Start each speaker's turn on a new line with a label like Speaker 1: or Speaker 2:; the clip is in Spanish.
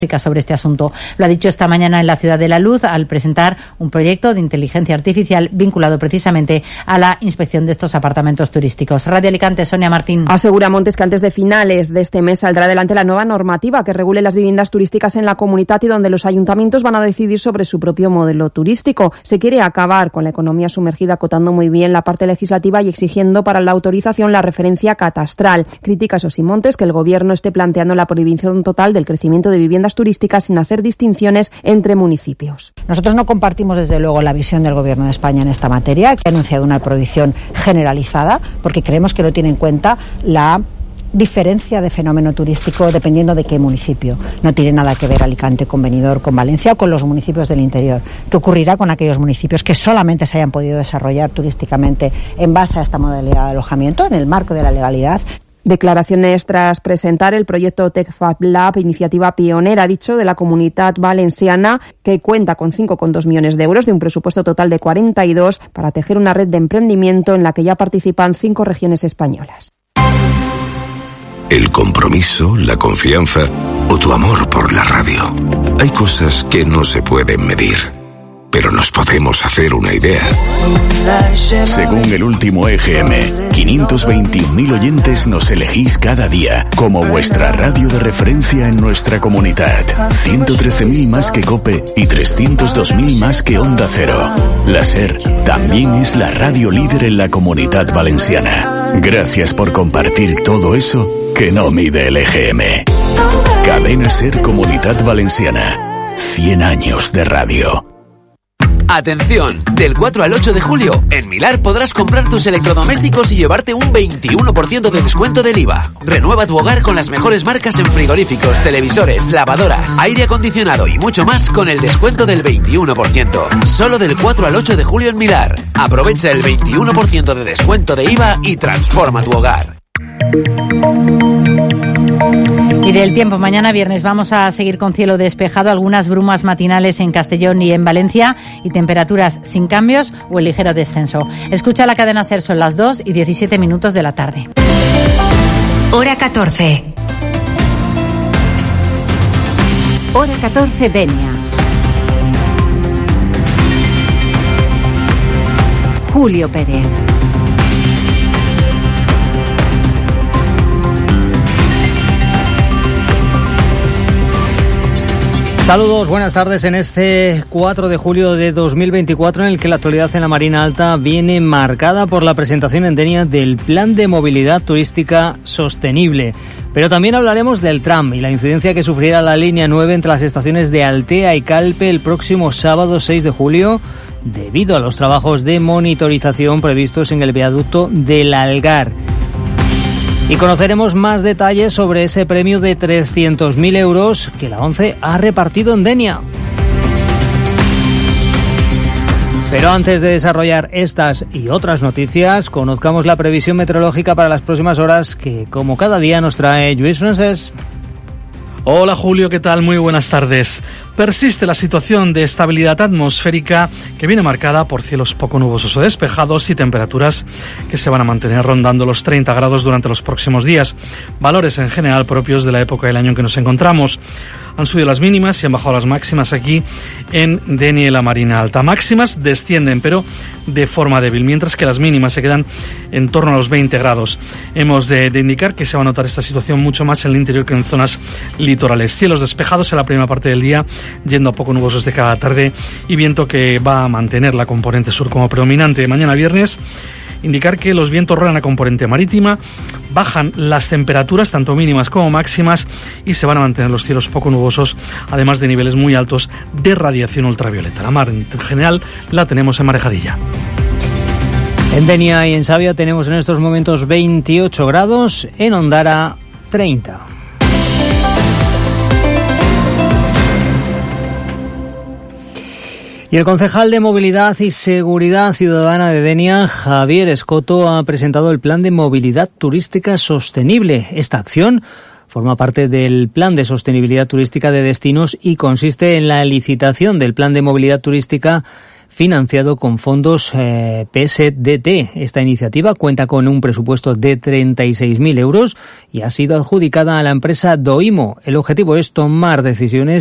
Speaker 1: sobre este asunto. Lo ha dicho esta mañana en la Ciudad de la Luz al presentar un proyecto de inteligencia artificial vinculado precisamente a la inspección de estos apartamentos turísticos. Radio Alicante, Sonia Martín.
Speaker 2: Asegura Montes que antes de finales de este mes saldrá adelante la nueva normativa que regule las viviendas turísticas en la comunidad y donde los ayuntamientos van a decidir sobre su propio modelo turístico. Se quiere acabar con la economía sumergida, acotando muy bien la parte legislativa y exigiendo para la autorización la referencia catastral. Critica, eso sí, Montes, que el Gobierno esté planteando la prohibición total del crecimiento de viviendas turísticas sin hacer distinciones entre municipios.
Speaker 3: Nosotros no compartimos desde luego la visión del Gobierno de España en esta materia, que ha anunciado una prohibición generalizada, porque creemos que no tiene en cuenta la diferencia de fenómeno turístico dependiendo de qué municipio. No tiene nada que ver Alicante con Benidorm, con Valencia o con los municipios del interior. ¿Qué ocurrirá con aquellos municipios que solamente se hayan podido desarrollar turísticamente en base a esta modalidad de alojamiento en el marco de la legalidad?
Speaker 2: Declaraciones tras presentar el proyecto TechFab Lab, iniciativa pionera, dicho, de la Comunitat Valenciana, que cuenta con 5,2 millones de euros de un presupuesto total de 42 para tejer una red de emprendimiento en la que ya participan 5 regiones españolas.
Speaker 4: El compromiso, la confianza o tu amor por la radio. Hay cosas que no se pueden medir, pero nos podemos hacer una idea.
Speaker 5: Según el último EGM, 521.000 oyentes nos elegís cada día como vuestra radio de referencia en nuestra comunidad. 113.000 más que COPE y 302.000 más que Onda Cero. La SER también es la radio líder en la Comunidad Valenciana. Gracias por compartir todo eso que no mide el EGM. Cadena SER Comunidad Valenciana. 100 años de radio.
Speaker 6: Atención, del 4 al 8 de julio, en Milar podrás comprar tus electrodomésticos y llevarte un 21% de descuento del IVA. Renueva tu hogar con las mejores marcas en frigoríficos, televisores, lavadoras, aire acondicionado y mucho más con el descuento del 21%. Solo del 4 al 8 de julio en Milar. Aprovecha el 21% de descuento de IVA y transforma tu hogar.
Speaker 1: Y del tiempo, mañana viernes vamos a seguir con cielo despejado, algunas brumas matinales en Castellón y en Valencia y temperaturas sin cambios o en ligero descenso. Escucha la cadena SER, son las 2:17 de la tarde.
Speaker 7: Hora 14. Hora 14, Denia. Julio Pérez.
Speaker 8: Saludos, buenas tardes en este 4 de julio de 2024 en el que la actualidad en la Marina Alta viene marcada por la presentación en Denia del Plan de Movilidad Turística Sostenible. Pero también hablaremos del tram y la incidencia que sufrirá la línea 9 entre las estaciones de Altea y Calpe el próximo sábado 6 de julio debido a los trabajos de monitorización previstos en el viaducto del Algar. Y conoceremos más detalles sobre ese premio de 300.000 euros que la ONCE ha repartido en Denia. Pero antes de desarrollar estas y otras noticias, conozcamos la previsión meteorológica para las próximas horas que, como cada día, nos trae Lluís Francés.
Speaker 9: Hola Julio, ¿qué tal? Muy buenas tardes. Persiste la situación de estabilidad atmosférica que viene marcada por cielos poco nubosos o despejados y temperaturas que se van a mantener rondando los 30 grados durante los próximos días. Valores en general propios de la época del año en que nos encontramos. Han subido las mínimas y han bajado las máximas aquí en Denia y la Marina Alta. Máximas descienden, pero de forma débil, mientras que las mínimas se quedan en torno a los 20 grados. Hemos de indicar que se va a notar esta situación mucho más en el interior que en zonas litorales. Cielos despejados en la primera parte del día, yendo a poco nubosos de cada tarde y viento que va a mantener la componente sur como predominante. Mañana viernes, indicar que los vientos rodean a componente marítima, bajan las temperaturas tanto mínimas como máximas y se van a mantener los cielos poco nubosos, además de niveles muy altos de radiación ultravioleta. La mar en general la tenemos en marejadilla.
Speaker 8: En Denia y en Savia tenemos en estos momentos 28 grados, en Ondara 30. Y el concejal de Movilidad y Seguridad Ciudadana de Denia, Javier Escoto, ha presentado el Plan de Movilidad Turística Sostenible. Esta acción forma parte del Plan de Sostenibilidad Turística de Destinos y consiste en la licitación del Plan de Movilidad Turística financiado con fondos PSDT. Esta iniciativa cuenta con un presupuesto de 36.000 euros y ha sido adjudicada a la empresa Doimo. El objetivo es tomar decisiones